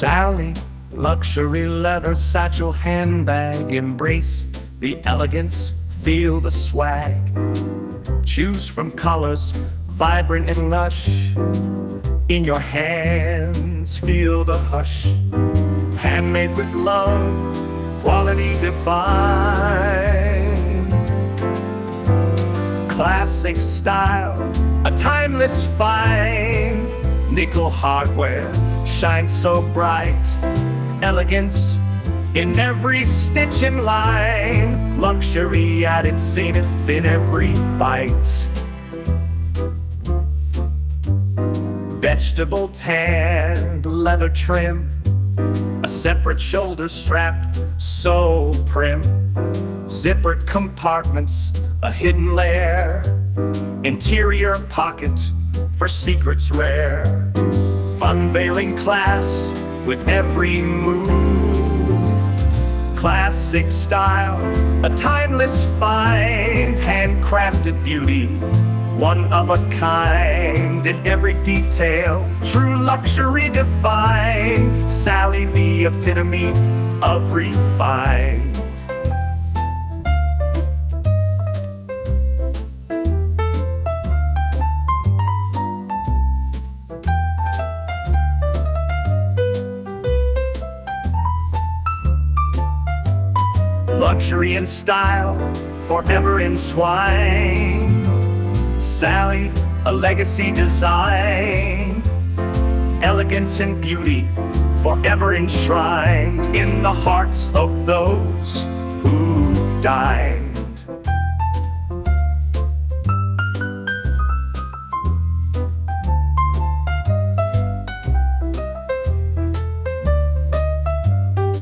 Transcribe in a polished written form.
Sally, luxury leather satchel handbag, embrace the elegance, feel the swag. Choose from colors vibrant and lush. In your hands, feel the hush. Handmade with love, quality divine. Classic style, a timeless find. Nickel hardware shines so bright. Elegance in every stitch and line. Luxury at its zenith in every bite. Vegetable tanned, leather trim, a separate shoulder strap, so prim. Zippered compartments, a hidden lair. Interior pocket for secrets rare. Unveiling class with every move. Classic style, a timeless find. Handcrafted beauty, one of a kind. In every detail, true luxury defined. Sally, the epitome of refined. Luxury and style, forever entwined. Sally, a legacy design. Elegance and beauty, forever enshrined in the hearts of those who've died.